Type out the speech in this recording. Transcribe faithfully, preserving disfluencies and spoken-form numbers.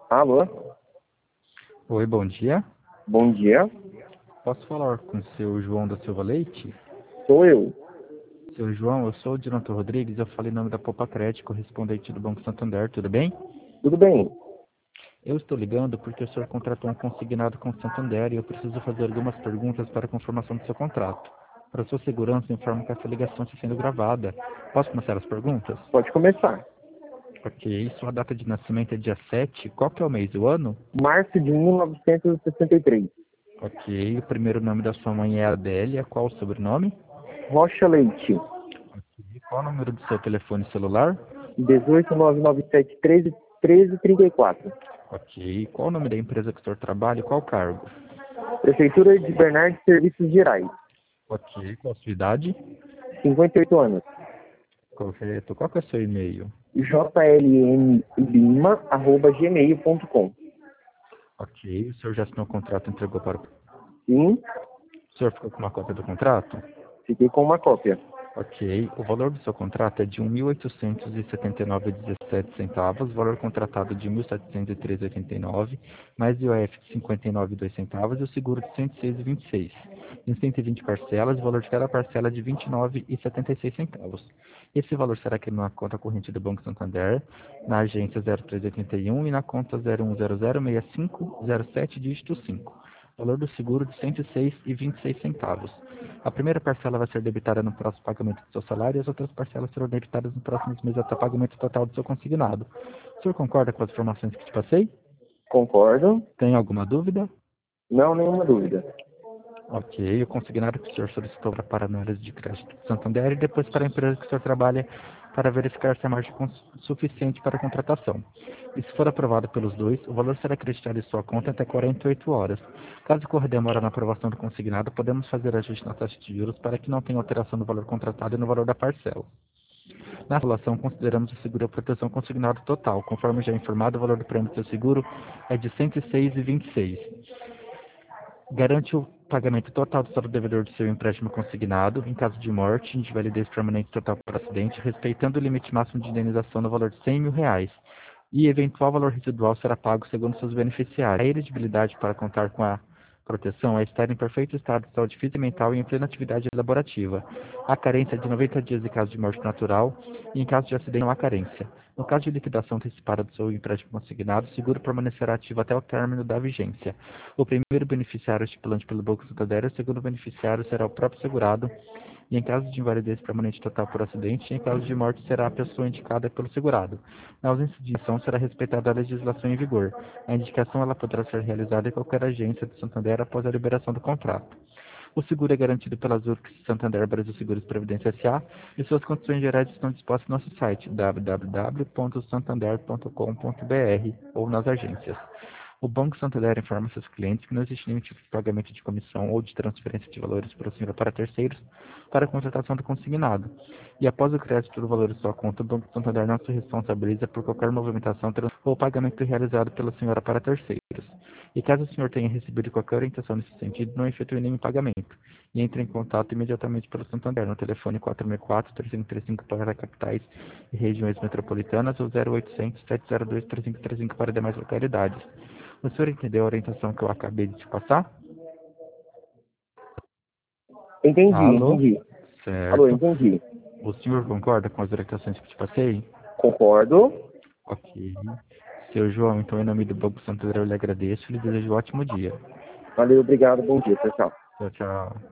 Alô? Oi, bom dia. Bom dia. Posso falar com o seu João da Silva Leite? Sou eu. Seu João, eu sou o Jonathan Rodrigues, eu falei em nome da Popa Crédito, correspondente do Banco Santander, tudo bem? Tudo bem? Eu estou ligando porque o senhor contratou um consignado com o Santander e eu preciso fazer algumas perguntas para a confirmação do seu contrato. Para sua segurança, informo que essa ligação está sendo gravada. Posso começar as perguntas? Pode começar. Ok, sua data de nascimento é dia sete. Qual que é o mês e o ano? Março de mil novecentos e sessenta e três. Ok, o primeiro nome da sua mãe é Adélia, qual o sobrenome? Rocha Leite. Ok, qual o número do seu telefone celular? dezoito nove nove sete treze treze trinta e quatro. Ok. Qual o nome da empresa que o senhor trabalha e qual o cargo? Prefeitura de Bernardes Serviços Gerais. Ok. Qual a sua idade? cinquenta e oito anos. Correto. Qual que é o seu e-mail? jlnlima arroba gmail ponto com. Ok. O senhor já assinou o contrato e entregou para o... Sim, O senhor ficou com uma cópia do contrato? fiquei com uma cópia. Ok. O valor do seu contrato é de um mil oitocentos e setenta e nove vírgula dezessete centavos, valor contratado de mil setecentos e treze vírgula oitenta e nove, mais I O F de cinquenta e nove vírgula dois centavos e o seguro de cento e seis vírgula vinte e seis. Em cento e vinte parcelas, o valor de cada parcela é de vinte e nove vírgula setenta e seis centavos. Esse valor será que na conta corrente do Banco Santander, na agência zero três oitenta e um e na conta zero um zero zero seis cinco zero sete dígito cinco. Valor do seguro de cento e seis vírgula vinte e seis centavos. A primeira parcela vai ser debitada no próximo pagamento do seu salário e as outras parcelas serão debitadas nos próximos meses até o pagamento total do seu consignado. O senhor concorda com as informações que te passei? Concordo. Tem alguma dúvida? Não, nenhuma dúvida. Ok, o consignado que o senhor solicitou para para análise de crédito do Santander e depois para a empresa que o senhor trabalha para verificar se a margem é suficiente para a contratação. E se for aprovado pelos dois, o valor será acreditado em sua conta até quarenta e oito horas. Caso ocorra demora na aprovação do consignado, podemos fazer ajuste na taxa de juros para que não tenha alteração no valor contratado e no valor da parcela. Na relação, consideramos o seguro a proteção consignado total. Conforme já informado, o valor do prêmio do seu seguro é de cento e seis vírgula vinte e seis. Garante o pagamento total do saldo devedor do seu empréstimo consignado, em caso de morte, invalidez permanente total por acidente, respeitando o limite máximo de indenização no valor de cem mil reais. E eventual valor residual será pago segundo seus beneficiários. A elegibilidade para contar com a proteção é estar em perfeito estado de saúde física e mental e em plena atividade laborativa. A carência é de noventa dias em caso de morte natural e em caso de acidente não há carência. No caso de liquidação antecipada do seu empréstimo consignado, o seguro permanecerá ativo até o término da vigência. O primeiro beneficiário estipulante pelo Banco Santander, o segundo beneficiário será o próprio segurado, e em caso de invalidez permanente total por acidente, e em caso de morte será a pessoa indicada pelo segurado. Na ausência de indicação, será respeitada a legislação em vigor. A indicação ela poderá ser realizada em qualquer agência do Santander após a liberação do contrato. O seguro é garantido pela Zurich Santander Brasil Seguros Previdência S A e suas condições gerais estão dispostas no nosso site w w w ponto santander ponto com ponto b r ou nas agências. O Banco Santander informa seus clientes que não existe nenhum tipo de pagamento de comissão ou de transferência de valores para o senhor ou para terceiros para a contratação do consignado. E após o crédito do valor de sua conta, o Banco Santander não se responsabiliza por qualquer movimentação ou pagamento realizado pela senhora para terceiros. E caso o senhor tenha recebido qualquer orientação nesse sentido, não efetue nenhum pagamento. E entre em contato imediatamente pelo Santander no telefone quatro seis quatro, três cinco três cinco para capitais e regiões metropolitanas ou zero oitocentos, sete zero dois, três cinco três cinco para demais localidades. O senhor entendeu a orientação que eu acabei de te passar? Entendi, Alô? entendi. Alô, Certo. entendi. O senhor concorda com as orientações que te passei? Concordo. Ok. Seu João, então, em nome do Banco Santander, eu lhe agradeço e lhe desejo um ótimo dia. Valeu, obrigado, bom dia, tchau, tchau. Tchau, tchau.